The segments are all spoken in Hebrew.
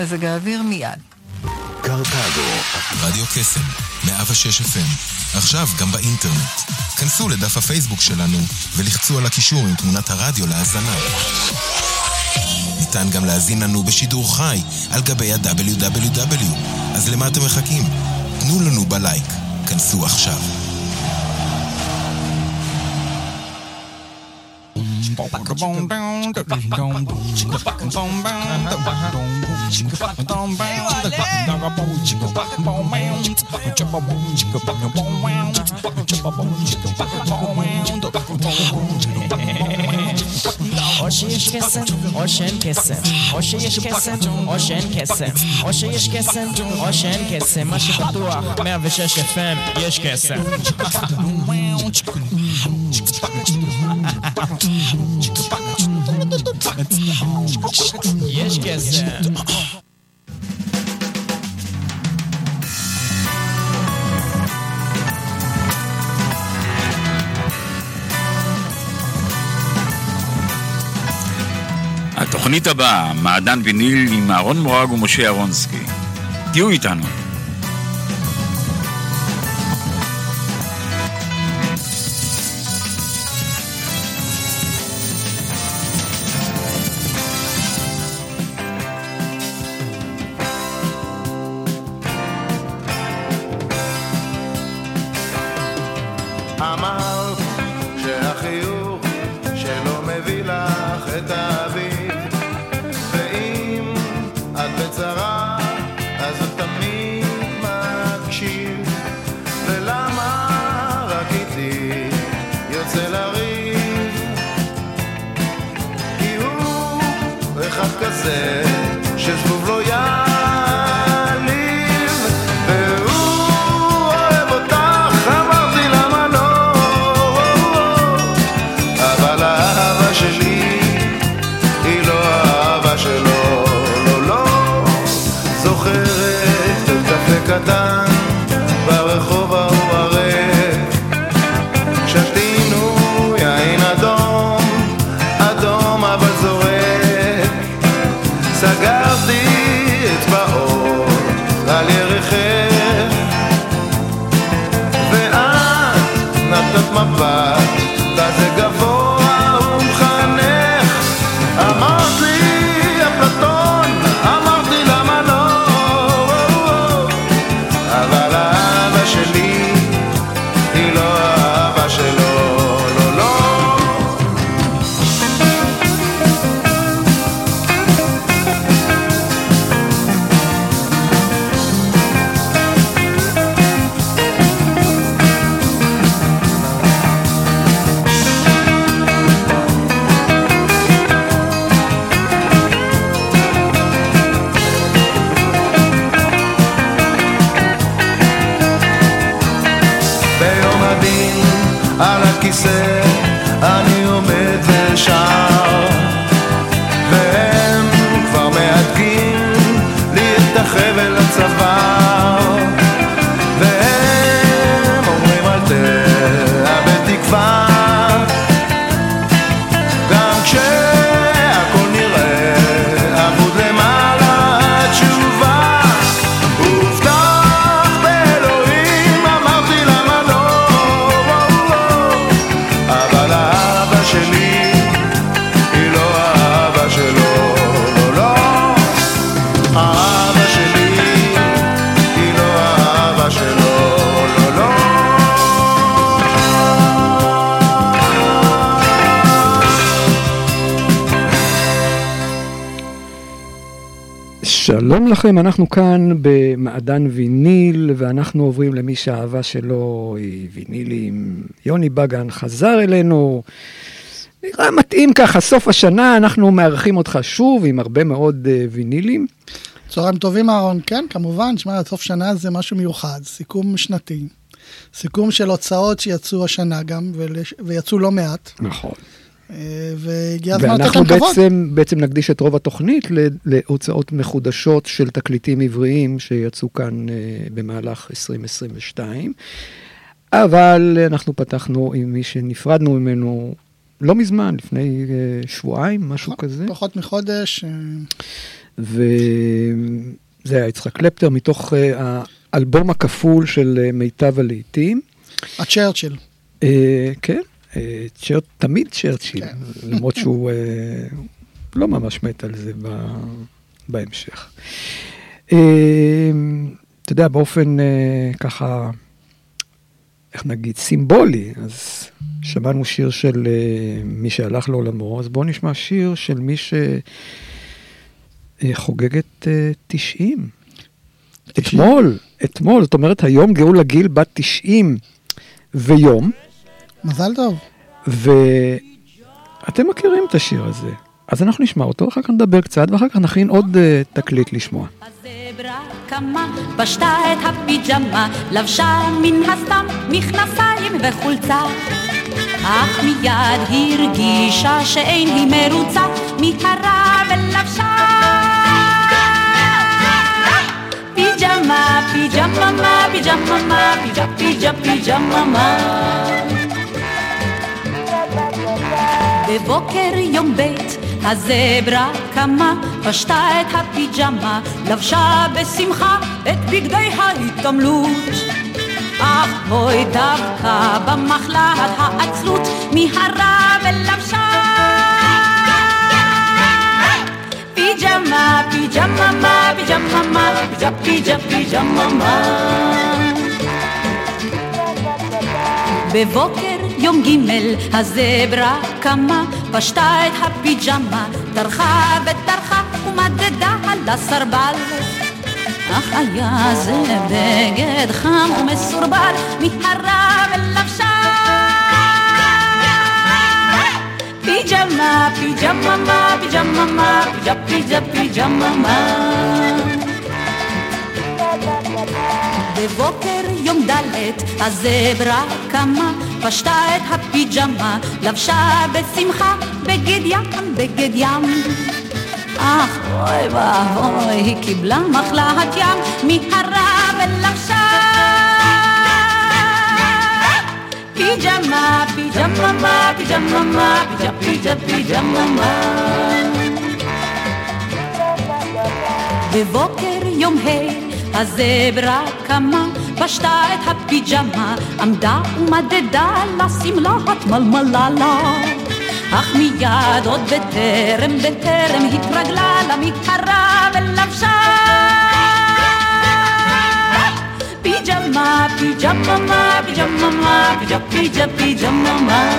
מזג האוויר מיד. קרטגו, רדיו קסם, 106 FM, עכשיו גם באינטרנט. כנסו לדף הפייסבוק שלנו ולחצו על הקישור עם תמונת הרדיו להאזנה. ניתן גם להאזין לנו בשידור חי על גבי ה-www. אז למה אתם מחכים? תנו לנו בלייק. כנסו עכשיו. או שיש קסם, או שאין קסם, או שיש קסם, או שאין קסם, או שיש קסם, או שאין קסם, מה שבטוח, 106 FM, יש קסם. יש קסם. התוכנית הבאה, מעדן ויניל עם אהרון מורג ומשה אהרונסקי. תהיו איתנו. אמרת שהחיוך שלא מביא לך את האביב, ואם את בצרה אז הוא תמיד מקשיב, ולמה רק איתי יוצא לריב? כי הוא אחד כזה שזבוב לא יעליב, והוא אוהב אותך, אמרתי למה לא, אבל האהבה שלי היא לא האהבה שלו, לא לא. זוכרת את קפה קטן ברחוב ההוא הריק, שתינו יין אדום, אדום אבל זורק, סגרתי אצבעות על ירכך, ואת נתת מבט כזה גבוה ומחנך, אמרת לי אפלטון, אמרתי למה לא, אבל האהבה שלי היא לא האהבה שלו, לא לא. ביום הדין על הכיסא אני עומד ושר, והם כבר מהדקים לי את החבל לצוואר, והם אומרים אל תאבד תקווה, גם כשהכל נראה אבוד למעלה תשובה, הובטח באלוהים, אמרתי למה לא, אבל האהבה שלי היא לא האהבה שלו, לא לא. האהבה שלי היא לא האהבה שלו, לא לא. שלום לכם, אנחנו כאן במעדן ויניל, ואנחנו עוברים למי שהאהבה שלו היא וינילים. יוני בגן חזר אלינו, נראה מתאים ככה, סוף השנה אנחנו מארחים אותך שוב עם הרבה מאוד וינילים. צהריים טובים אהרון, כן, כמובן, שמע, סוף שנה זה משהו מיוחד, סיכום שנתי, סיכום של הוצאות שיצאו השנה גם, ויצאו לא מעט. נכון. והגיע הזמן לתת ואנחנו להם כבוד. בעצם נקדיש את רוב התוכנית להוצאות מחודשות של תקליטים עבריים שיצאו כאן במהלך 2022, אבל אנחנו פתחנו עם מי שנפרדנו ממנו לא מזמן, לפני שבועיים, משהו כזה. פחות מחודש. וזה היה יצחק קלפטר, מתוך האלבום הכפול של מיטב הלעיתים. הצ'רצ'יל. כן, תמיד צ'רצ'יל, למרות שהוא לא ממש מת על זה בהמשך. אתה יודע, באופן ככה, איך נגיד, סימבולי, אז שמענו שיר של מי שהלך לעולמו, אז בואו נשמע שיר של מי שחוגגת 90. אתמול, זאת אומרת, היום גאולה גיל בת 90 ויום. מזל טוב. ואתם מכירים את השיר הזה. אז אנחנו נשמע אותו, אחר כך נדבר קצת, ואחר כך נכין עוד תקליט לשמוע. הזברה קמה, פשטה את הפיג'מה, לבשה מן הסתם מכנסיים וחולצה. אך מיד הרגישה שאין היא מרוצה, מיהרה ולבשה פיג'מה, פיג'מה, פיג'מה, פיג'מה. בבוקר יום בית הזברה קמה, פשטה את הפיג'מה, לבשה בשמחה את בגדי ההתעמלות. אך בואי דווקא במחלת העצלות, מיהרה ולבשה פיג'מה, פיג'מה, פיג'מה, פיג'מה. בבוקר יום ג' הזברה קמה, פשטה את הפיג'מה, טרחה וטרחה ומדדה על הסרבל. אך היה זה בגד חם ומסורבל, מיהרה ולבשה פיג'מה, פיג'מה, פיג'מה, פיג'מה. בבוקר יום ד' הזברה קמה, פשטה את הפיג'מה, לבשה בשמחה בגד ים. אך אוי ואבוי, היא קיבלה מחלת ים, מיהרה ולבשה פיג'מה, פיג'מה, פיג'מה, פיג'מה. בבוקר יום ה' הזברה קמה, פשטה את הפיג'מה, עמדה ומדדה לשמלת מלמללה. אך מיד עוד בטרם התרגלה למיהרה ולבשה פיג'מה, פיג'מה, פיג'מה, פיג'מה.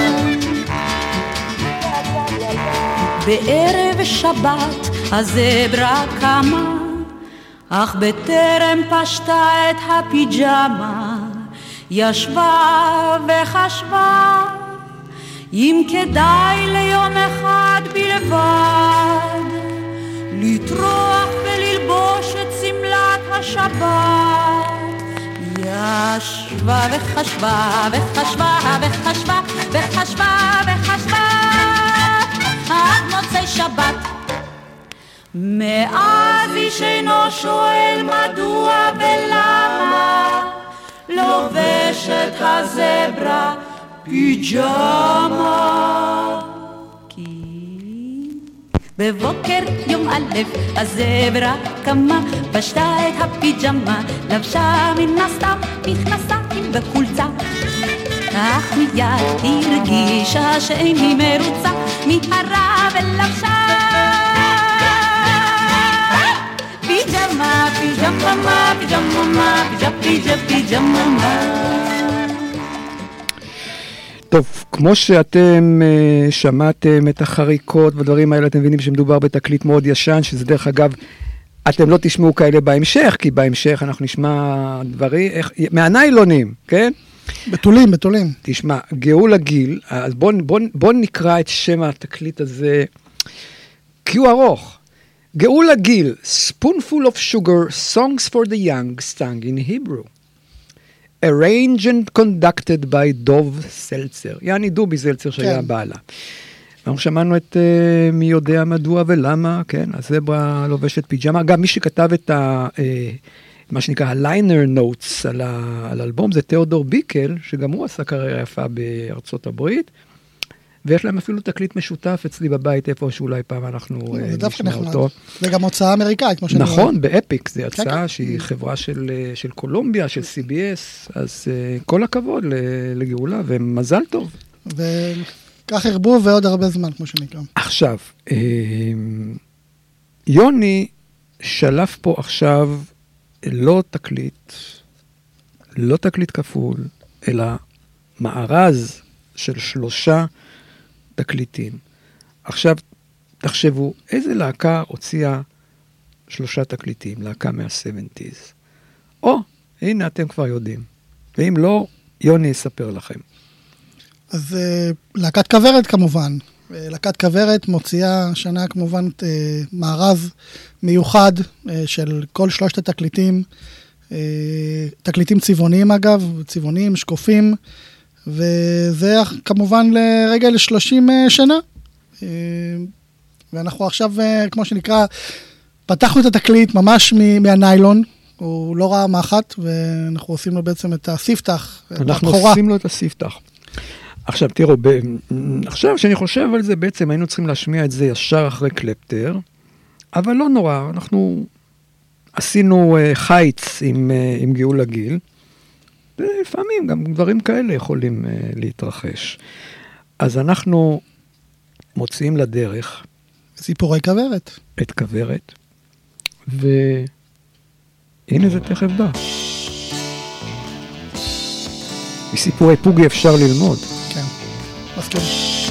בערב שבת הזברה קמה, אך בטרם פשטה את הפיג'מה, ישבה וחשבה אם כדאי ליום אחד בלבד לטרוח וללבוש את סמלת השבת. ישבה וחשבה וחשבה וחשבה וחשבה וחשבה עד מוצאי שבת. מאז איש אינו שואל מדוע ולמה לובשת הזברה פיג'מה. כי בבוקר יום א' הזברה קמה, פשטה את הפיג'מה, לבשה מן הסתם מכנסיים וחולצה. אך מיד הרגישה שאין היא מרוצה, מיהרה ולבשה פיג'מה, פיג'מה, פיג'מה, פיג'מה. טוב, כמו שאתם שמעתם את החריקות והדברים האלה, אתם מבינים שמדובר בתקליט מאוד ישן, שזה דרך אגב, אתם לא תשמעו כאלה בהמשך, כי בהמשך אנחנו נשמע דברים, מהניילונים, כן? בתולים. תשמע, גאולה גיל, אז בוא נקרא את שם התקליט הזה, כי הוא ארוך. גאולה גיל, Spoonful of Sugar, Songs for the Young, sung in Hebrew. Arranged and conducted by דוב סלצר. יעני דובי סלצר שהיה בעלה. אנחנו שמענו את מי יודע מדוע ולמה, כן? אז זה לובשת פיג'מה. גם מי שכתב את מה שנקרא הליינר נוטס על האלבום, זה תיאודור ביקל, שגם הוא עשה קריירה יפה בארצות הברית. ויש להם אפילו תקליט משותף אצלי בבית, איפה שאולי פעם אנחנו נשמע אותו. זה גם הוצאה אמריקאית, כמו שאני רואה. נכון, באפיק, זו הצעה שהיא חברה של קולומביה, של CBS, אז כל הכבוד לגאולה, ומזל טוב. וכך הרבו ועוד הרבה זמן, כמו שנקרא. עכשיו, יוני שלף פה עכשיו לא תקליט כפול, אלא מארז של 3 תקליטים. עכשיו, תחשבו, איזה להקה הוציאה 3 תקליטים, להקה מה-70s? הנה אתם כבר יודעים. ואם לא, יוני יספר לכם. אז להקת כוורת כמובן. להקת כוורת מוציאה שנה כמובן מארז מיוחד של כל 3 התקליטים. תקליטים צבעוניים אגב, צבעוניים, שקופים, וזה כמובן לרגע ל-30 שנה. ואנחנו עכשיו, כמו שנקרא, פתחנו את התקליט ממש מהניילון, הוא לא ראה מאחת, ואנחנו עושים לו בעצם את הספתח, אנחנו עושים לו את הספתח. עכשיו תראו, עכשיו שאני חושב על זה, בעצם היינו צריכים להשמיע את זה ישר אחרי קלפטר, אבל לא נורא, אנחנו עשינו חיץ עם גאולה גיל, ולפעמים גם דברים כאלה יכולים להתרחש. אז אנחנו מוציאים לדרך סיפורי כוורת. את כוורת, והנה זה תכף בא. מסיפורי פוגי אפשר ללמוד. כן, מסכים.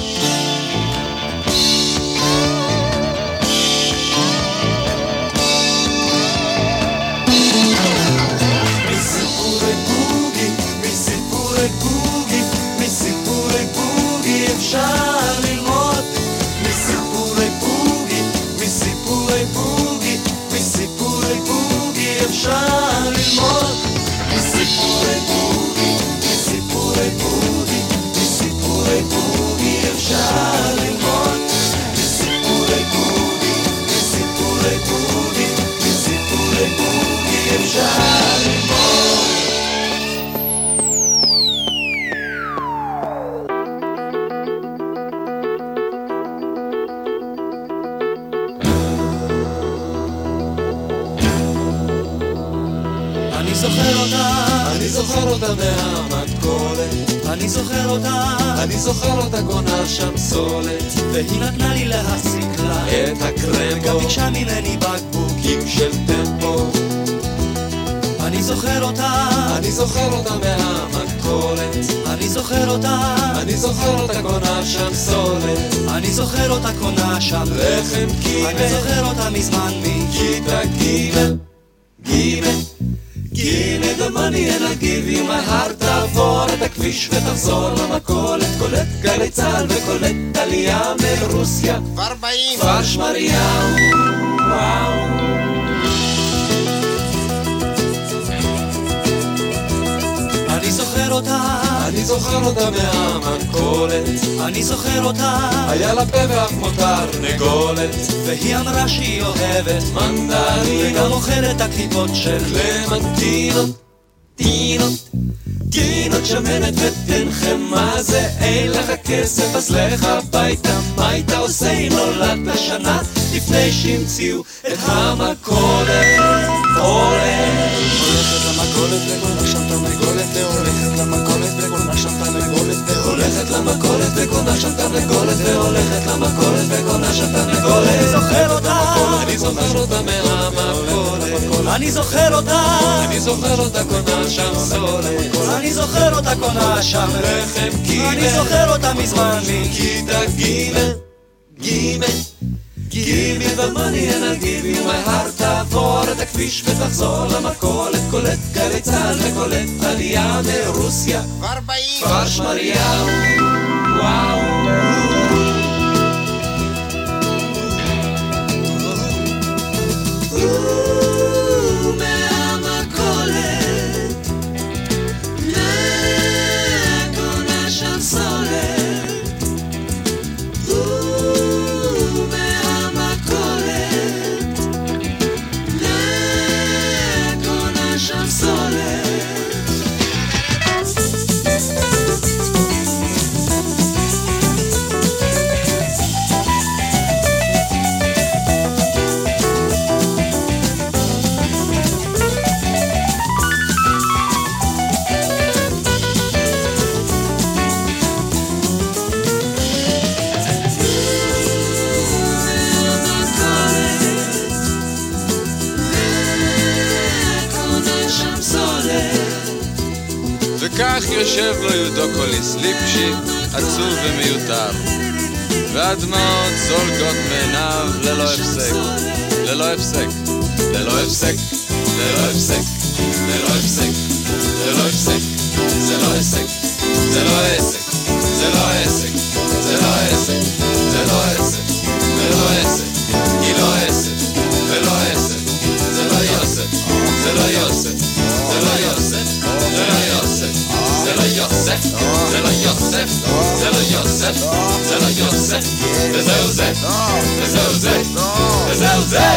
אני זוכר אותה מהמתכולת, אני זוכר אותה גונה שם סולת, והיא נתנה לי להסיק לה את הקרמבו, גם ביקשה ממני בקבוקים של טמפו. אני זוכר אותה מהמתכולת, אני זוכר אותה גונה שם סולת, אני זוכר אותה קונה שם לחם קיבל, אני זוכר אותה מזמן מכיתה גימל. Give me the money and I'll give you my heart. תעבור את הכביש ותחזור למכולת, קולט גלי צהל וקולט עלייה מרוסיה, כבר באים, כבר שמריהו, וואו. אני זוכר אותה מהמנכולת, אני זוכר אותה, היה לה פה ואף מותר נגולת, והיא אמרה שהיא אוהבת מנדרים, וגם אוכלת הקליפות של קלמנטינות, טינות שמנת ותנחם, מה זה אין לך כסף אז לך הביתה, מה היית עושה אם נולדת שנה לפני שהמציאו את המכולת? הולכת למכולת וקונה שם תרנגולת, והולכת למכולת וקונה שם תרנגולת, והולכת למכולת וקונה שם תרנגולת, והולכת למכולת וקונה שם תרנגולת. אני זוכר אותה מהמכולת, אני זוכר אותה קונה שם סולת, אני זוכר אותה קונה שם לחם קיבל, אני זוכר אותה מזמן מכיתה גימל. Give me the money and I'll give you my heart. תעבור את הכביש ותחזור למכולת, קולט גלי צהל וקולט עלייה מרוסיה, כבר באים, כבר שמריהו, וואו. מהמכולת לקונה שם סולת, כך יושב לו יודוקוליס ליפשיט, עצוב ומיותר, והדמעות זולגות מעיניו ללא הפסק, ללא הפסק, ללא הפסק, ללא הפסק, ללא הפסק, ללא הפסק, זה לא עסק, זה לא עסק, זה לא עסק, זה לא עסק, זה לא עסק, זה לא עסק, היא לא עסק, ולא עסק, זה לא יוסף, זה לא יוסף, זה לא יוסף, זה לא יוסף, זה לא יוסף, זה לא יוסף, זה לא יוסף, זה לא יוסף, וזהו זה, וזהו זה, וזהו זה.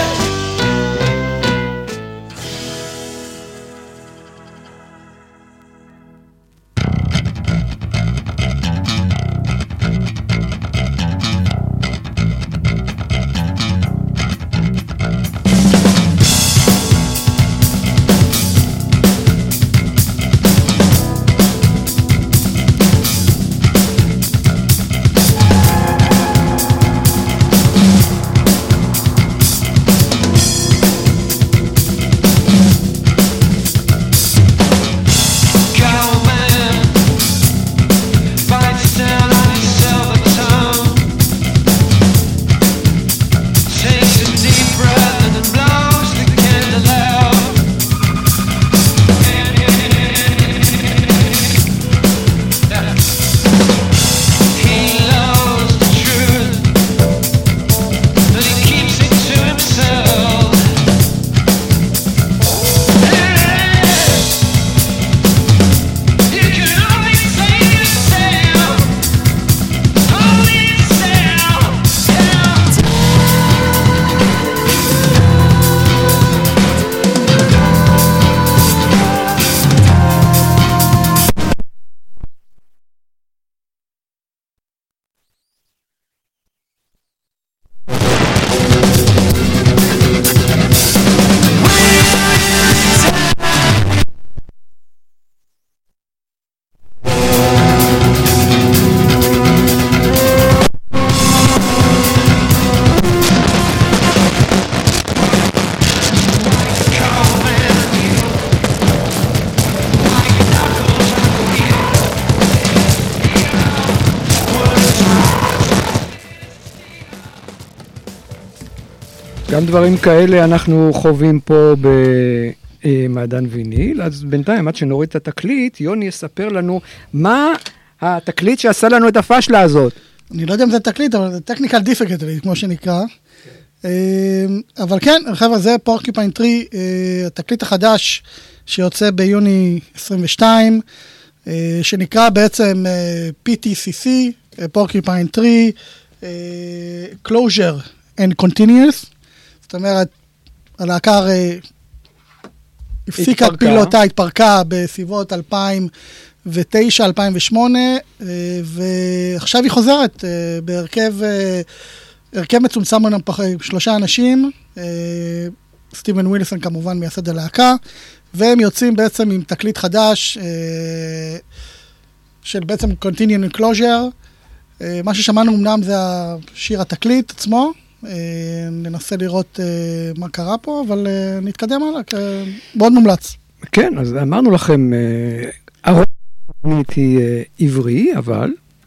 גם דברים כאלה אנחנו חווים פה במעדן ויניל, אז בינתיים עד שנוריד את התקליט, יוני יספר לנו מה התקליט שעשה לנו את הפשלה הזאת. אני לא יודע אם זה תקליט, אבל זה technical difficulty, כמו שנקרא. אבל כן, חבר'ה, זה פורקיפיין טרי, התקליט החדש שיוצא ביוני 22, שנקרא בעצם PTCC, פורקיפיין טרי, Closure and Continuous, זאת אומרת, הלהקה הפסיקה את פעילותה, התפרקה בסביבות 2009-2008, ועכשיו היא חוזרת בהרכב מצומצם, 3 אנשים, סטיבן ווילסון כמובן מייסד הלהקה, והם יוצאים בעצם עם תקליט חדש של בעצם Continuing Closure. מה ששמענו אמנם זה השיר התקליט עצמו, ננסה לראות מה קרה פה, אבל נתקדם הלאה, מאוד מומלץ. כן, אז אמרנו לכם, התוכנית היא עברי, אבל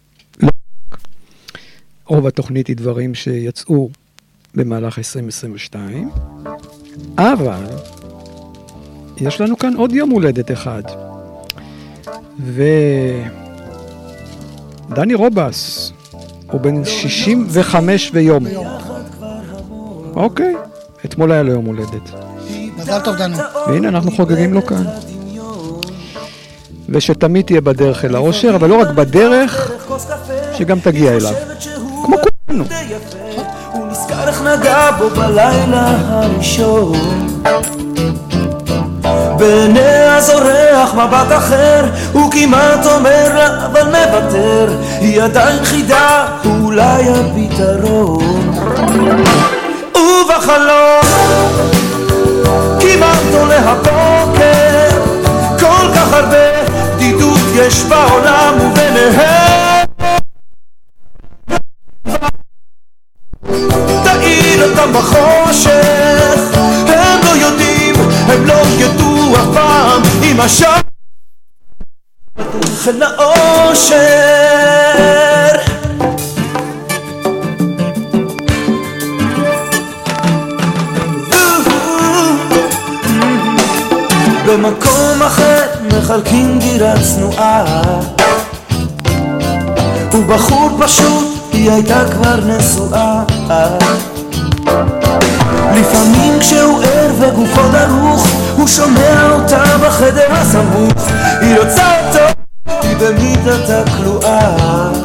רוב התוכנית היא דברים שיצאו במהלך 2022, אבל יש לנו כאן עוד יום הולדת אחד, ודני רובס הוא בן 65 ויום. אוקיי, אתמול היה לו יום הולדת. מזל טוב דני. והנה אנחנו חוגגים לו כאן. ושתמיד תהיה בדרך אל האושר, אבל לא רק בדרך, שגם תגיע אליו. כמו כולנו. הוא נזכר איך נגע בו בלילה הראשון, בעיניה זורח מבט אחר, הוא כמעט אומר לה אבל מוותר, היא עדיין חידה, אולי הפתרון. ובחלום כמעט עולה הבוקר, כל כך הרבה בדידות יש בעולם וביניהם, תאיר אותם בחושך, הם לא יודעים, הם לא ידעו אף פעם אם השם בדרך אל האושר. במקום אחר מחלקים דירה צנועה, הוא בחור פשוט, היא הייתה כבר נשואה. לפעמים כשהוא ער וגופו דרוך, הוא שומע אותה בחדר הסמוך, היא רוצה אותו, היא במיטתה כלואה.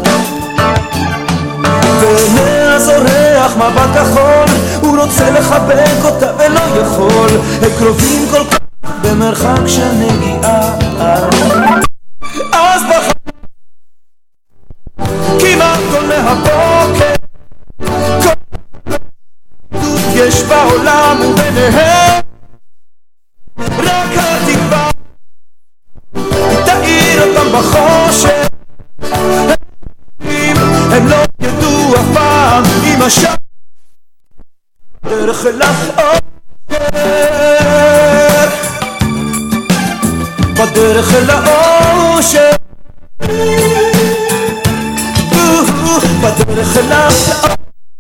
בעיניה זורח מבט כחול, הוא רוצה לחבק אותה ולא יכול, הם קרובים כל כך במרחק של נגיעה. אז כמעט עולה הבוקר, יש בעולם וביניהם רק התקווה, תאיר אותם בחושך, הם לא ידעו אף פעם אם השם דרך אל האושר. בדרך אל האושר, בדרך אל האושר.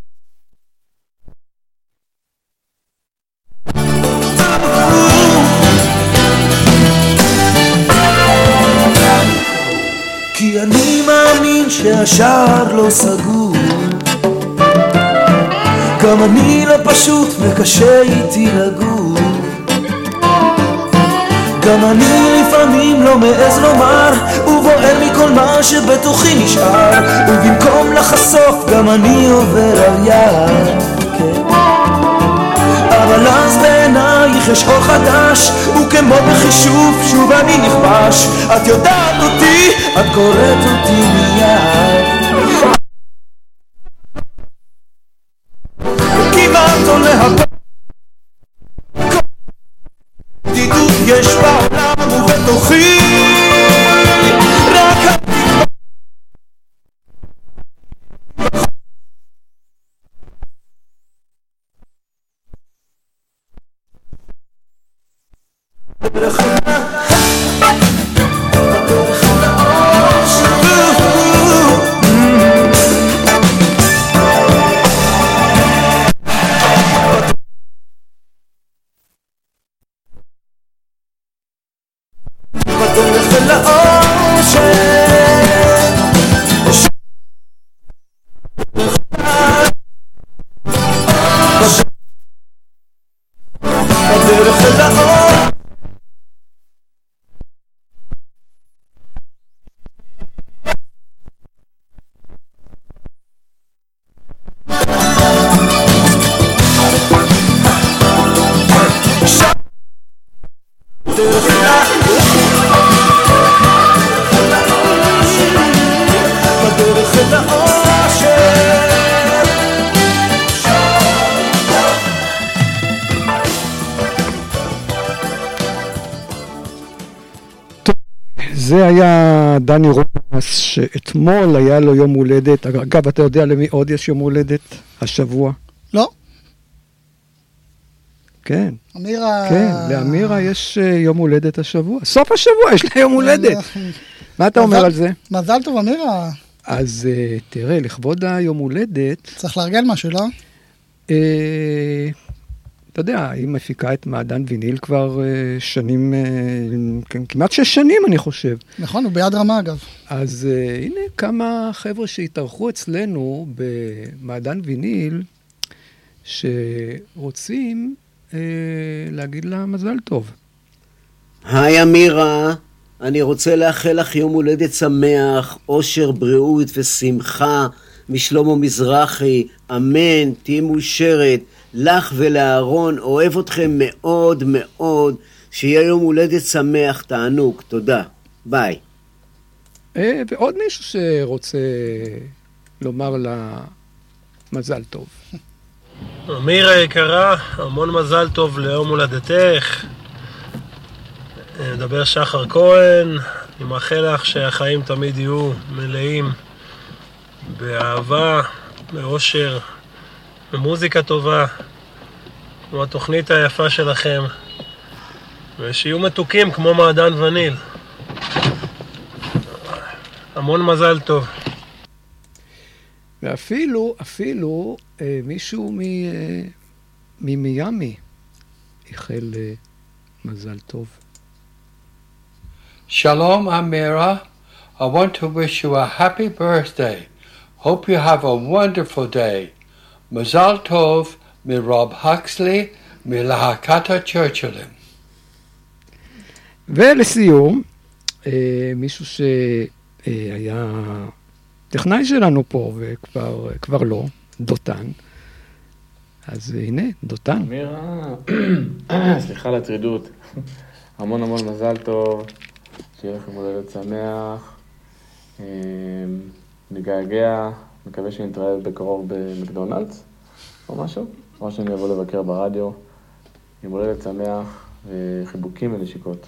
כי אני מאמין שהשער לא סגור, גם אני לא פשוט וקשה איתי לגור, גם אני לפעמים לא מעז לומר, ובוער מכל מה שבתוכי נשאר, ובמקום לחשוף גם אני עובר על יד, כן. אבל אז בעינייך יש אור חדש, וכמו בחישוב שוב אני נכבש, את יודעת אותי, את קוראת אותי מיד. כמעט עולה בדידות יש בעולם ובתוכי רק התקווה. בדרך אל זה היה דני רומס, שאתמול היה לו יום הולדת. אגב, אתה יודע למי עוד יש יום הולדת השבוע? לא. כן. אמירה... כן, לאמירה יש יום הולדת השבוע. סוף השבוע יש לה יום הולדת. מה אתה אומר על זה? מזל טוב, אמירה. אז תראה, לכבוד היום הולדת... צריך לארגן משהו, לא? אתה יודע, היא מפיקה את מעדן ויניל כבר שנים, כמעט 6 שנים אני חושב. נכון, הוא ביד רמה אגב. אז הנה כמה חבר'ה שהתארחו אצלנו במעדן ויניל, שרוצים להגיד לה מזל טוב. היי אמירה, אני רוצה לאחל לך יום הולדת שמח, אושר, בריאות ושמחה משלמה מזרחי, אמן, תהי מאושרת. לך ולאהרון, אוהב אתכם מאוד מאוד, שיהיה יום הולדת שמח, תענוג, תודה, ביי. ועוד מישהו שרוצה לומר לה מזל טוב. אמירה יקרה, המון מזל טוב ליום הולדתך. מדבר שחר כהן, אני מאחל לך שהחיים תמיד יהיו מלאים באהבה, באושר, במוזיקה טובה, כמו התוכנית היפה שלכם, ושיהיו מתוקים כמו מעדן וניל. המון מזל טוב. ואפילו מישהו ממיאמי איחל מזל טוב. Shalom, Amira. I want to wish you a happy birthday. Hope you have a wonderful day. Mazal Tov, mi Rob Huxley, מלהקת צ'רצ'ילים. ולסיום, מישהו שהיה טכנאי שלנו פה וכבר לא, דותן. אז הנה, דותן. אמירה, סליחה על הטרידות. המון מזל טוב, שיהיה לכם הולדת שמח. נגעגע, מקווה שנתראה בקרוב במקדונלדס או משהו. או שאני אבוא לבקר ברדיו. עם הולדת שמח וחיבוקים ונשיקות.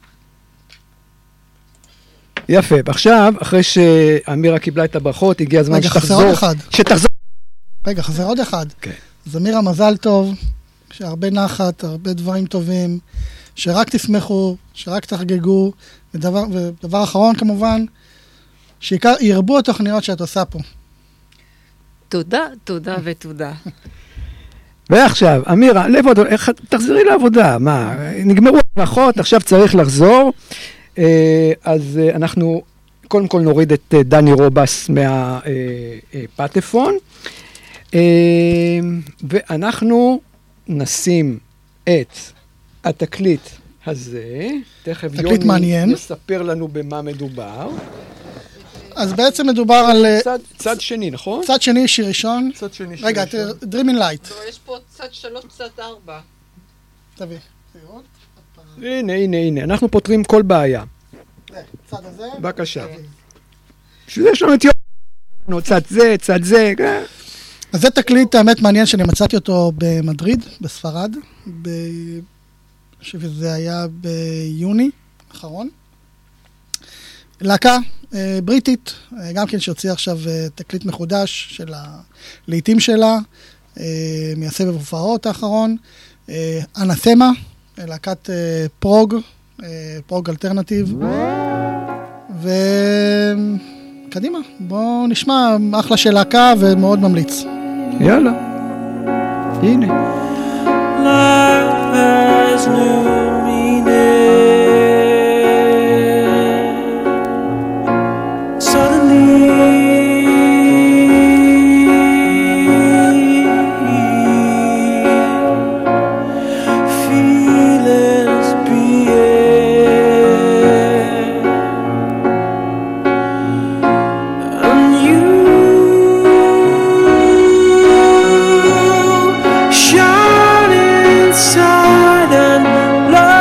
יפה, ועכשיו, אחרי שאמירה קיבלה את הברכות, הגיע הזמן שתחזור. רגע, חסר עוד אחד. שתחזור. רגע, חסר עוד אחד. כן. אז אמירה, מזל טוב, שהרבה נחת, הרבה דברים טובים, שרק תשמחו, שרק תחגגו, ודבר אחרון כמובן, שירבו התוכניות שאת עושה פה. תודה ותודה. ועכשיו, אמירה, תחזרי לעבודה, מה, נגמרו הברכות, עכשיו צריך לחזור, אז אנחנו קודם כל נוריד את דני רובס מהפטפון, ואנחנו נשים את התקליט הזה, תכף יוני יספר לנו במה מדובר. אז בעצם מדובר על... צד שני, נכון? צד שני, שיר ראשון. רגע, Dreaming Light. יש פה צד 3, צד 4. תביא. הנה, אנחנו פותרים כל בעיה. צד הזה. בבקשה. שזה יש לנו את יום. צד זה. אז זה תקליט, האמת מעניין שאני מצאתי אותו במדריד, בספרד. שזה היה ביוני האחרון. להקה בריטית, גם כן שהוציאה עכשיו תקליט מחודש של הלעיתים שלה, מהסבב הופעות האחרון, אנתמה, להקת פרוג אלטרנטיב, וקדימה, בואו נשמע, אחלה של להקה ומאוד ממליץ. יאללה, הנה. Life has new meaning. Inside and love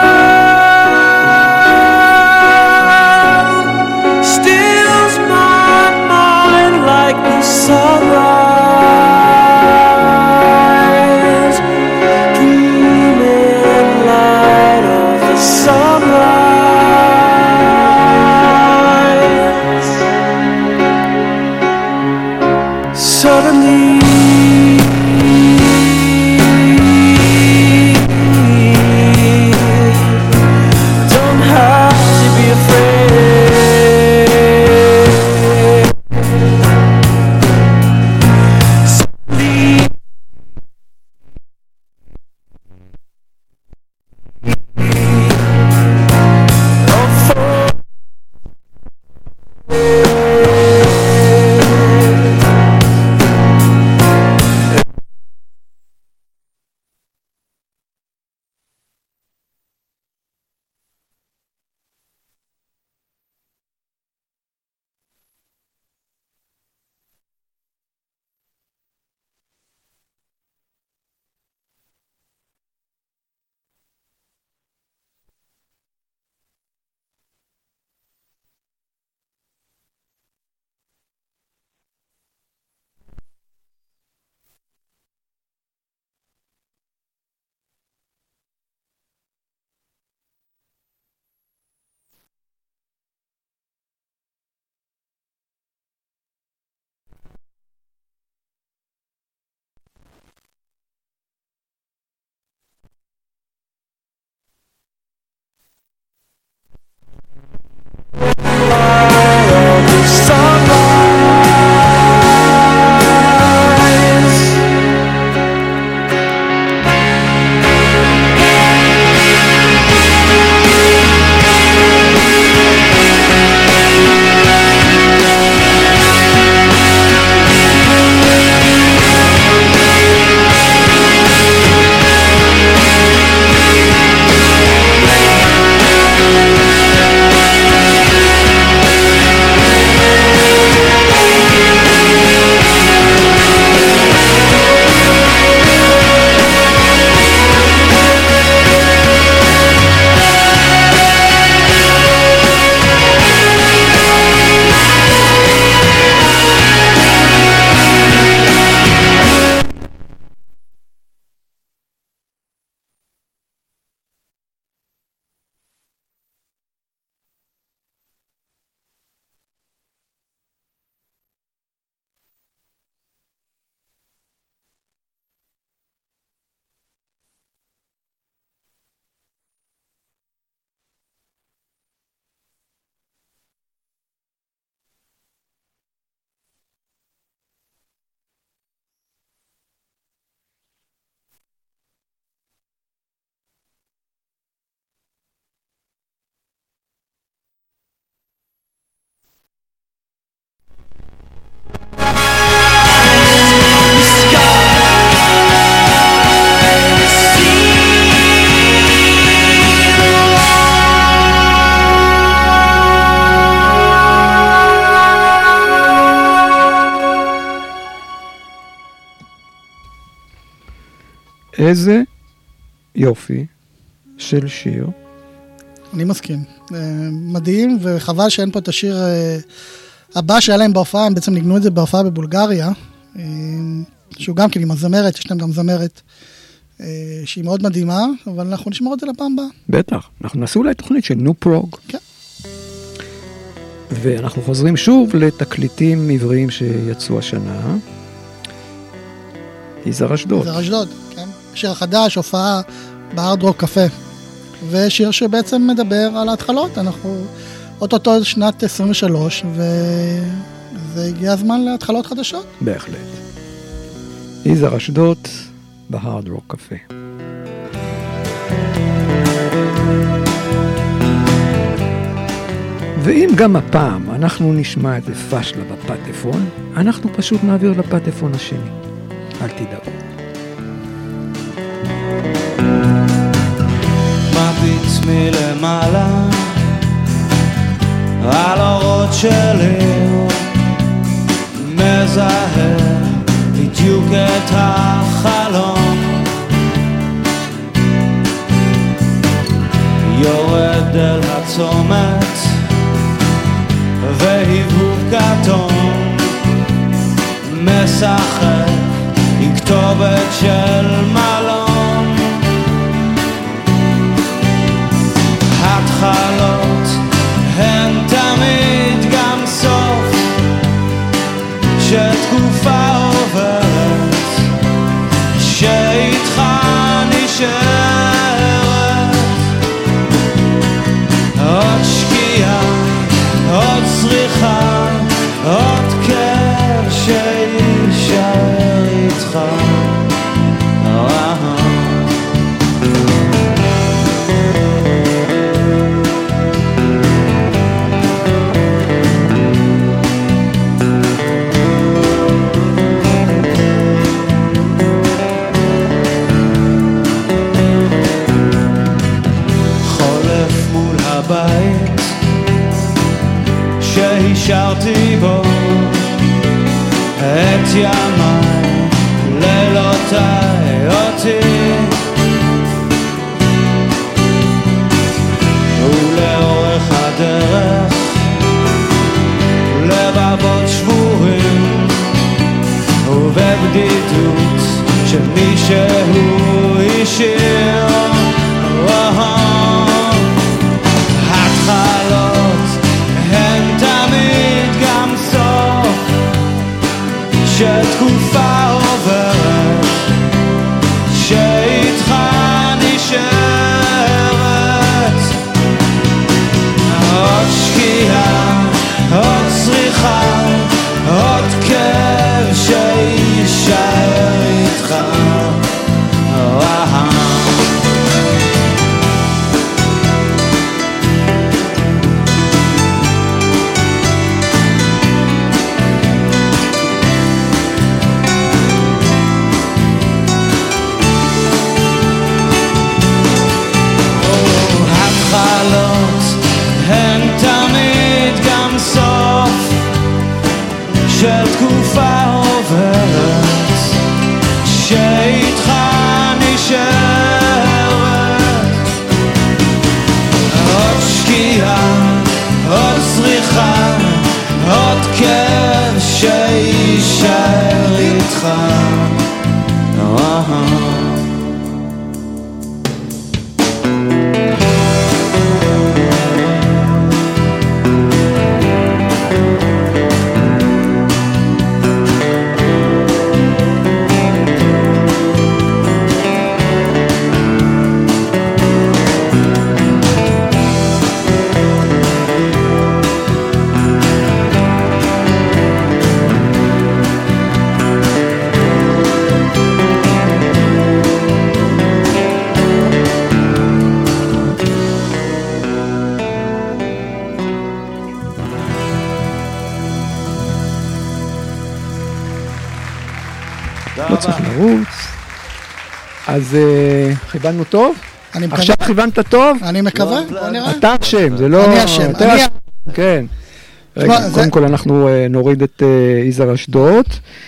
איזה יופי של שיר. אני מסכים. מדהים, וחבל שאין פה את השיר הבא שהיה להם בהופעה, הם בעצם ניגנו את זה בהופעה בבולגריה, שהוא גם כן עם הזמרת, יש להם גם זמרת שהיא מאוד מדהימה, אבל אנחנו נשמור את זה לפעם הבאה. בטח, אנחנו נעשה אולי תוכנית של ניו פרוג. כן. ואנחנו חוזרים שוב לתקליטים עבריים שיצאו השנה. יזהר אשדוד. יזהר אשדוד, כן. שיר החדש, הופעה בהארד רוק קפה. ושיר שבעצם מדבר על ההתחלות. אנחנו אוטוטו שנת 23, וזה הגיע הזמן להתחלות חדשות. בהחלט. יזהר אשדוד בהארד רוק קפה. ואם גם הפעם אנחנו נשמע את זה פשלה בפטפון, אנחנו פשוט נעביר לפטפון השני. אל תדאגו. מביט מלמעלה על אורות שלי, מזהה בדיוק את החלום, יורד אל הצומת והבהוב כתום, משחק עם כתובת של מלון. התחלות הן תמיד גם סוף שתקופה עוברת, שאיתך נשארת עוד שקיעה, עוד צריכה, עוד כאב שישאר איתך. חולף מול הבית שהשארתי בו את ימיי, לילותיי אותי, ולאורך הדרך לבבות שבורים, ובבדידות של מישהו השאיר. התחלות הן תמיד גם סוף שתקופה עוברת, שאיתך נשארת עוד שקיעה, עוד צריכה, עוד כאב שישאר איתך. הן תמיד גם סוף של תקופה עוברת, שאיתך נשארת עוד שקיעה, עוד צריכה, עוד כאב שישאר איתך. לא צריך לרוץ. אז חיבנו טוב? עכשיו חיבנת טוב? אני מקווה, בוא נראה. אתה אשם, זה לא... אני אשם, אני אשם. כן. רגע, קודם כל אנחנו נוריד את יזהר אשדוד.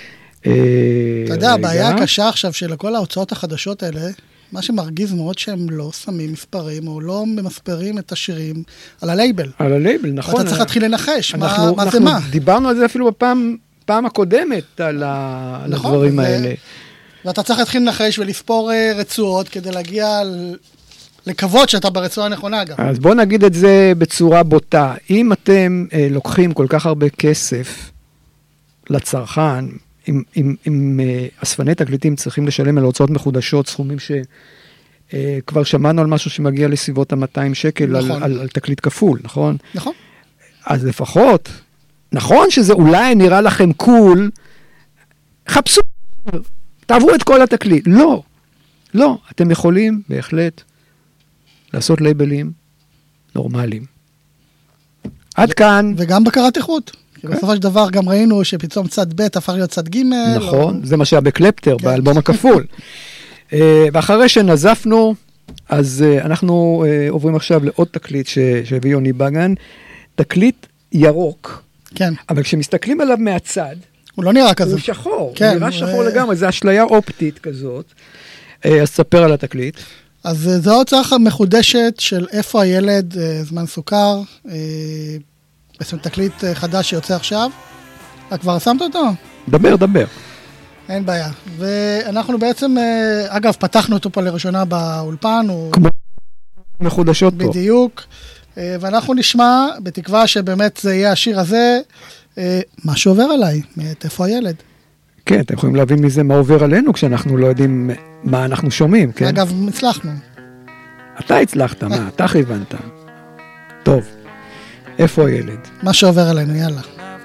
אתה יודע, הבעיה הקשה עכשיו של כל ההוצאות החדשות האלה, מה שמרגיז מאוד שהם לא שמים מספרים, או לא ממספרים את השירים על הלייבל. על הלייבל, נכון. אתה צריך להתחיל לנחש, מה זה אנחנו מה. דיברנו על זה אפילו בפעם הקודמת, על הדברים האלה. ואתה צריך להתחיל לנחש ולספור רצועות, כדי להגיע לקוות שאתה ברצועה הנכונה גם. אז בוא נגיד את זה בצורה בוטה. אם אתם לוקחים כל כך הרבה כסף לצרכן, אם אספני תקליטים צריכים לשלם על הוצאות מחודשות, סכומים שכבר שמענו על משהו שמגיע לסביבות ה-200 שקל נכון. על תקליט כפול, נכון? נכון. אז לפחות, נכון שזה אולי נראה לכם קול, חפשו, תעברו את כל התקליט. לא, לא, אתם יכולים בהחלט לעשות לייבלים נורמליים. עד כאן. וגם בקרת איכות. כי בסופו של דבר גם ראינו שפתאום צד ב' הפך להיות צד ג'. נכון, זה מה שהיה בקלפטר, באלבום הכפול. ואחרי שנזפנו, אז אנחנו עוברים עכשיו לעוד תקליט שהביא יוני בגן, תקליט ירוק. כן. אבל כשמסתכלים עליו מהצד, הוא לא נראה כזה. הוא שחור, הוא נראה שחור לגמרי, זה אשליה אופטית כזאת. אז ספר על התקליט. אז זו ההוצאה מחודשת של איפה הילד, זמן סוכר, בעצם תקליט חדש שיוצא עכשיו. כבר שמת אותו? דבר. אין בעיה. ואנחנו בעצם, אגב, פתחנו אותו פה לראשונה באולפן. כמו מחודשות פה. בדיוק. ואנחנו נשמע, בתקווה שבאמת זה יהיה השיר הזה, מה שעובר עליי, איפה הילד. כן, אתם יכולים להבין מזה מה עובר עלינו, כשאנחנו לא יודעים מה אנחנו שומעים, כן? אגב, הצלחנו. אתה הצלחת, מה? אתה כיוונת. טוב, איפה הילד? מה שעובר עלינו, יאללה.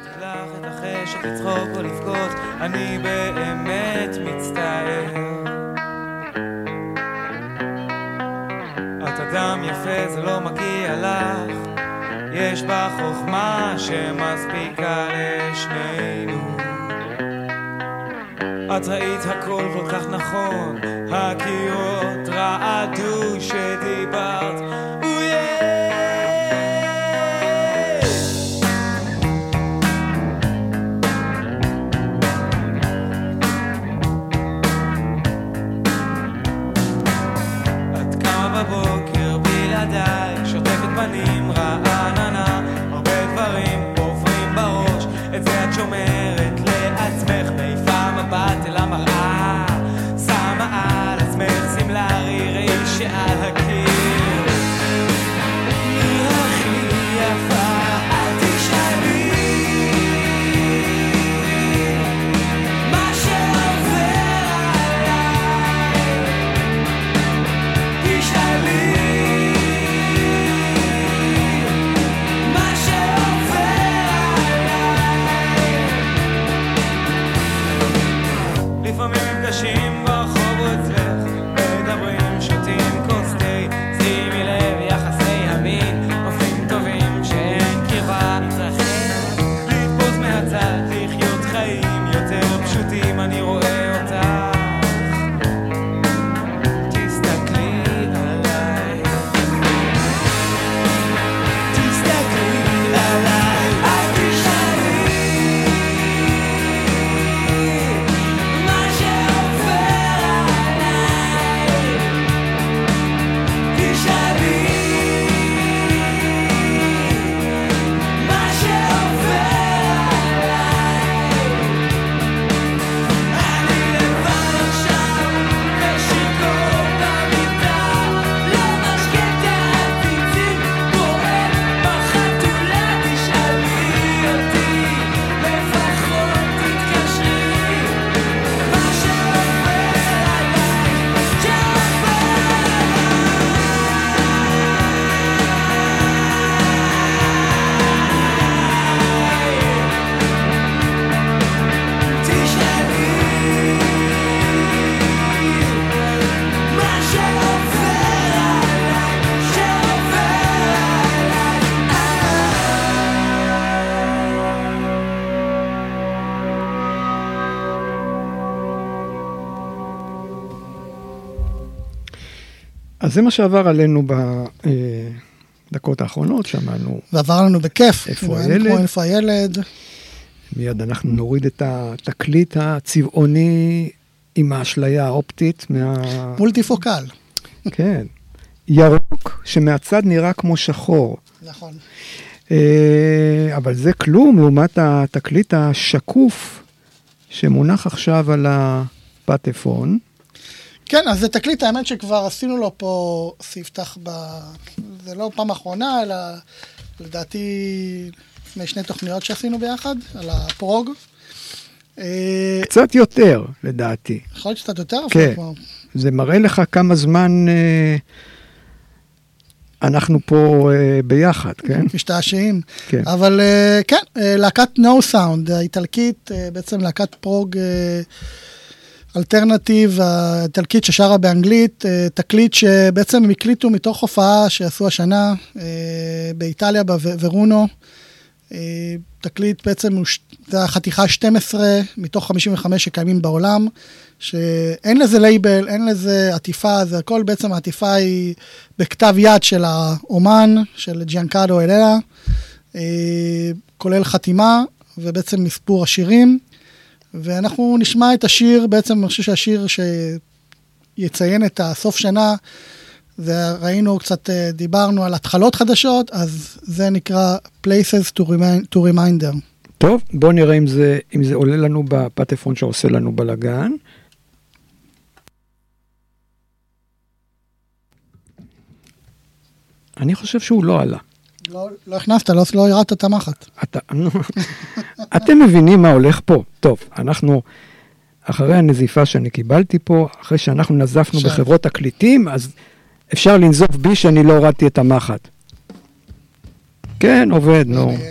אני באמת מצטער. את אדם יפה, זה לא מגיע לך. יש בה חוכמה שמספיקה לשנינו. את ראית הכל כל כך נכון, הקירות רעדו שדיברת. בבוקר בלעדיי, שוטפת פנים רעננה, הרבה דברים עוברים בראש, את זה את שומרת לעצמך, מעיפה מבט אל המראה, שמה על עצמך סמלרי, ראי שעל הקיר מי הכי יפה, אל תשאלי מה שעובר עליי, תשאלי מה שעובר עליי. לפעמים מפגשים ברחוב אצלך, מדברים, שותים כוס תה, שימי לב יחסי המין, אופים טובים שאין קרבה, נתרחב, לתפוס מהצד, לחיות חיים יותר פשוטים, אני רואה אותך. אז זה מה שעבר עלינו בדקות האחרונות, שמענו. ועבר לנו בכיף. איפה הילד? איפה הילד? מיד אנחנו נוריד את התקליט הצבעוני עם האשליה האופטית מולטיפוקל. כן. ירוק שמהצד נראה כמו שחור. נכון. אבל זה כלום לעומת התקליט השקוף שמונח עכשיו על הפטפון. כן, אז זה תקליט, האמת שכבר עשינו לו פה ספתח זה לא פעם אחרונה, אלא לדעתי לפני 2 תוכניות שעשינו ביחד, על הפרוג. קצת יותר, לדעתי. יכול להיות קצת יותר? כן, זה מראה לך כמה זמן אנחנו פה ביחד, כן? משתעשעים. כן. אבל כן, להקת No Sound, האיטלקית, בעצם להקת פרוג אלטרנטיב, האיטלקית ששרה באנגלית, תקליט שבעצם הם הקליטו מתוך הופעה שעשו השנה באיטליה, בוורונו. תקליט בעצם, זה החתיכה 12 מתוך 55 שקיימים בעולם, שאין לזה לייבל, אין לזה עטיפה, זה הכל בעצם העטיפה היא בכתב יד של האומן, של ג'יאנקרלו אללה, כולל חתימה ובעצם מספור השירים, ואנחנו נשמע את השיר, בעצם אני חושב שהשיר שיציין את הסוף שנה, וראינו קצת, דיברנו על התחלות חדשות, אז זה נקרא Places to Reminder. טוב, בואו נראה אם זה עולה לנו בפטפון שעושה לנו בלגן. אני חושב שהוא לא עלה. לא הכנסת, לא הראת את המחט. אתם מבינים מה הולך פה. טוב, אנחנו, אחרי הנזיפה שאני קיבלתי פה, אחרי שאנחנו נזפנו בחברות תקליטים, אז אפשר לנזוף בי שאני לא הורדתי את המחט. כן, עובד,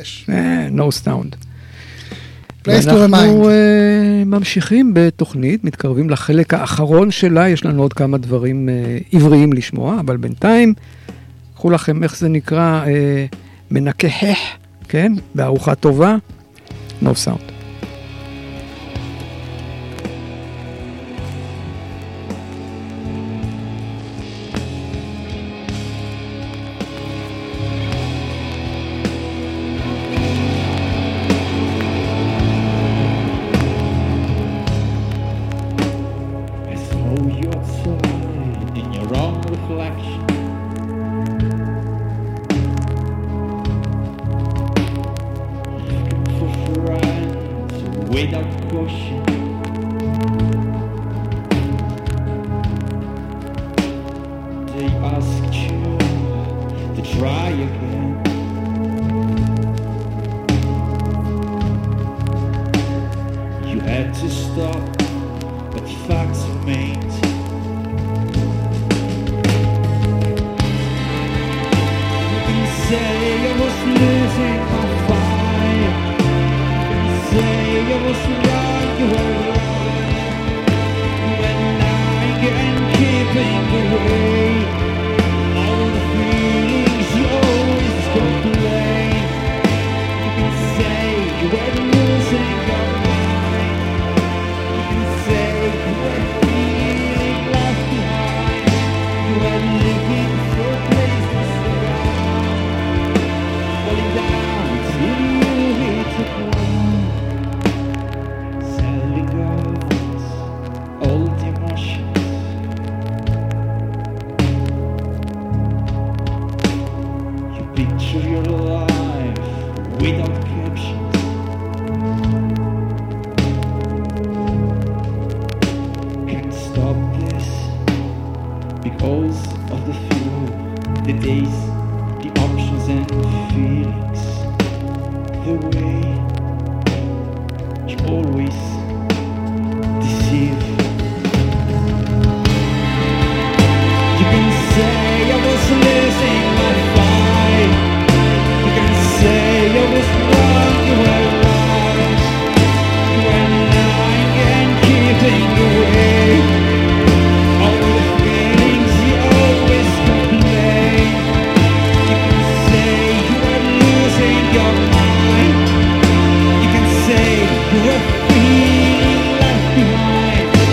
no sound. ואנחנו ממשיכים בתוכנית, מתקרבים לחלק האחרון שלה, יש לנו עוד כמה דברים עבריים לשמוע, אבל בינתיים, קחו לכם איך זה נקרא, מנקחך, כן? בארוחה טובה, no sound.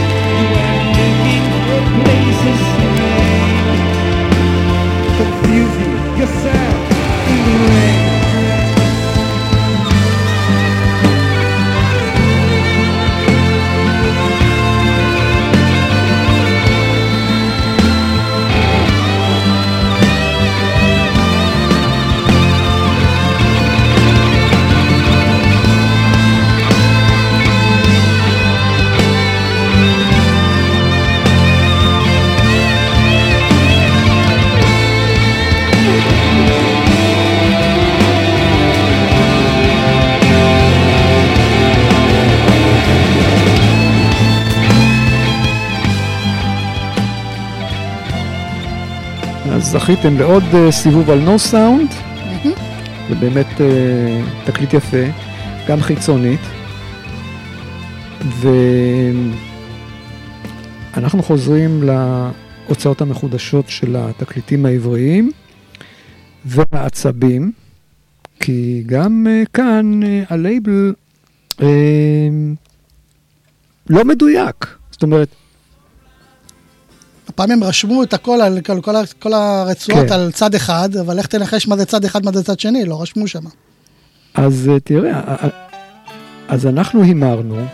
Confused זכיתם לעוד סיבוב על נו סאונד, זה באמת תקליט יפה, גם חיצונית, ואנחנו חוזרים להוצאות המחודשות של התקליטים העבריים והעצבים, כי גם כאן הלייבל לא מדויק, זאת אומרת, הפעם הם רשמו את הכל, על כל הרצועות על צד אחד, אבל איך תנחש מה זה צד אחד, מה זה צד שני? לא רשמו שם. אז תראה, אז אנחנו הימרנו,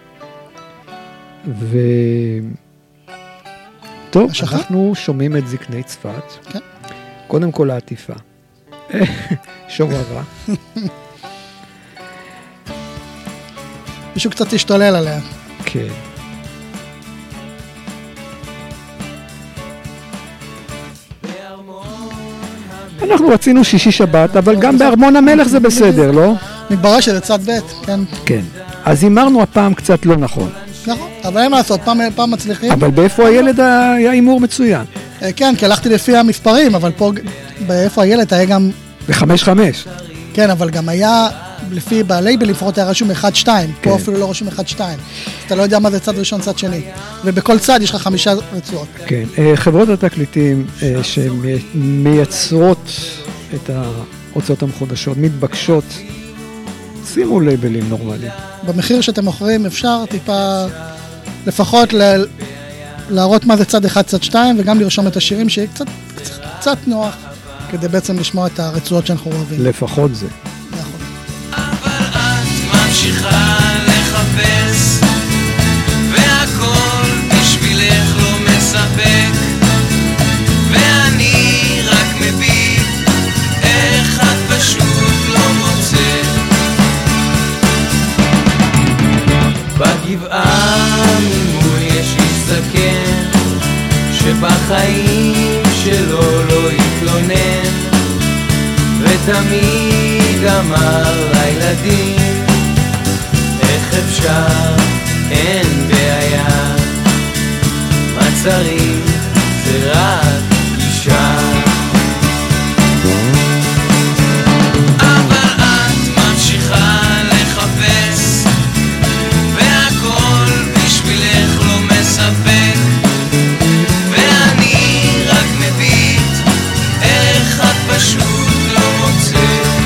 טוב, אנחנו שומעים את זקני צפת. כן. קודם כל העטיפה. שובבה. מישהו קצת השתולל עליה. כן. אנחנו רצינו שישי שבת, אבל גם בארמון המלך זה בסדר, לא? מתברר שזה צד ב', כן. כן. אז הימרנו הפעם קצת לא נכון. נכון, אבל אין מה לעשות, פעם מצליחים. אבל באיפה הילד היה הימור מצוין? כן, כי הלכתי לפי המספרים, אבל פה, באיפה הילד היה גם... ב-5-5. כן, אבל גם היה, לפי בלייבל לפחות היה רשום 1-2, פה אפילו לא רשום 1-2. אתה לא יודע מה זה צד ראשון, צד שני. ובכל צד יש לך 5 רצועות. כן, חברות התקליטים שמייצרות את ההוצאות המחודשות, מתבקשות, שימו לייבלים נורמליים. במחיר שאתם מוכרים אפשר טיפה לפחות להראות מה זה צד 1, צד 2, וגם לרשום את השירים שיהיה קצת נוח, כדי בעצם לשמוע את הרצועות שאנחנו אוהבים. לפחות זה. נכון. אבל את ממשיכה לחפש, והכל בשבילך לא מספק, ואני רק מביט איך את פשוט לא מוצאת. בגבעה ממול יש לי זקן שבחיים שלו לא יתלונן, ותמיד אמר לילדים איך אפשר, אין בעיה, מה צריך זה רק אישה. אבל את ממשיכה לחפש, והכל בשבילך לא מספק, ואני רק מביט איך את פשוט לא מוצאת.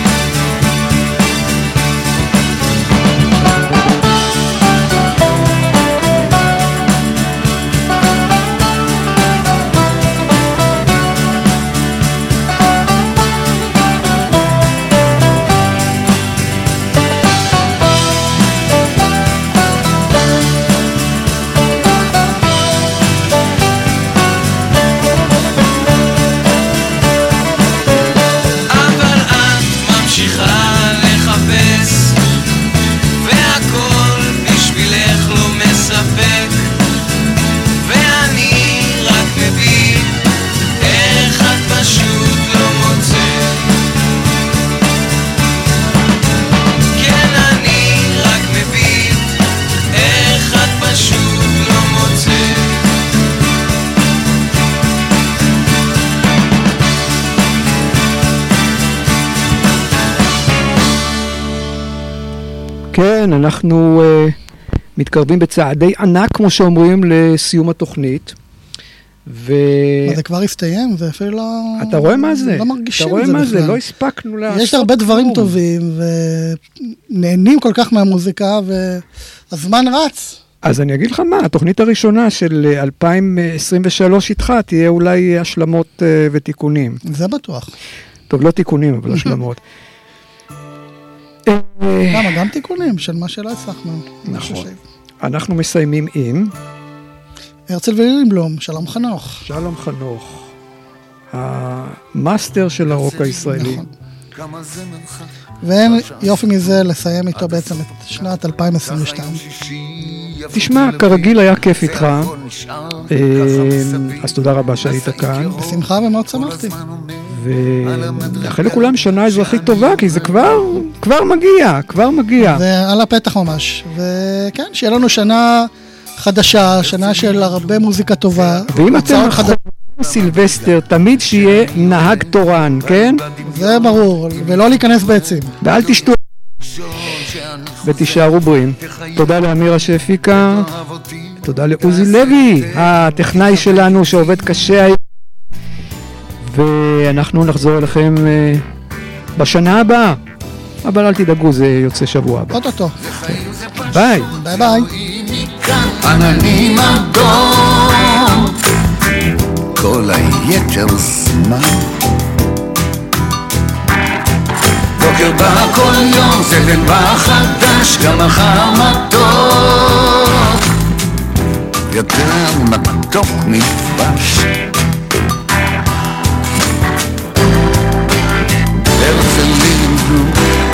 כן, אנחנו מתקרבים בצעדי ענק, כמו שאומרים, לסיום התוכנית. מה, זה כבר הסתיים? זה אפילו לא... אתה רואה מה זה? לא מרגישים אתה את זה רואה מה בכלל. זה? לא הספקנו לעשות. יש הרבה דברים טובים, ונהנים כל כך מהמוזיקה, והזמן רץ. אז אני אגיד לך מה, התוכנית הראשונה של 2023 איתך תהיה אולי השלמות ותיקונים. זה בטוח. טוב, לא תיקונים, אבל השלמות. למה? גם תיקונים של מה שלא הצלחנו. נכון. אנחנו מסיימים עם... הרצל ולילינבלום, שלום חנוך. שלום חנוך. המאסטר של הרוק הישראלי. נכון. ואין יופי מזה לסיים איתו בעצם את שנת 2022. תשמע, כרגיל היה כיף איתך, אז תודה רבה שהיית כאן. בשמחה ומאוד שמחתי. ולאחל לכולם שנה אזרחית טובה, כי זה כבר מגיע. זה על הפתח ממש. וכן, שיהיה לנו שנה חדשה, שנה של הרבה מוזיקה טובה. ואם אתם סילבסטר, תמיד שיהיה נהג תורן, כן? זה ברור, ולא להיכנס בעצים. ואל תשתו. ותישארו בריאים. תודה לאמירה שהפיקה, תודה לעוזי לוי, הטכנאי שלנו שעובד קשה היום. ואנחנו נחזור אליכם בשנה הבאה, אבל אל תדאגו, זה יוצא שבוע הבא. אוטוטו. ביי. ביי ביי. עננים אדום כל היתר זמן בוקר בא כל יום זבל בא חדש גם מחר מתוק יותר מתוק נפש הרצלים בלו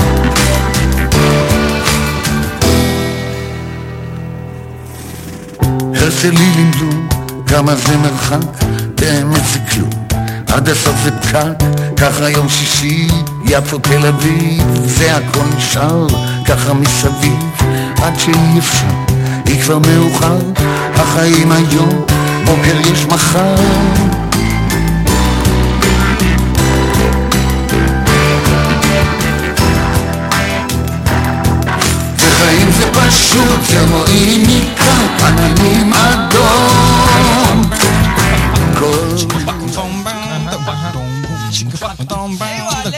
הרצלים לימדו כמה זה מרחק, באמת זה כלום, עד הסוף זה פקק, ככה יום שישי, יפו תל אביב, זה הכל נשאר, ככה מסביב, עד שאי אפשר, היא כבר מאוחר, החיים היום, בוקר יש מחר. וחיים זה פשוט, זה רואים מכאן,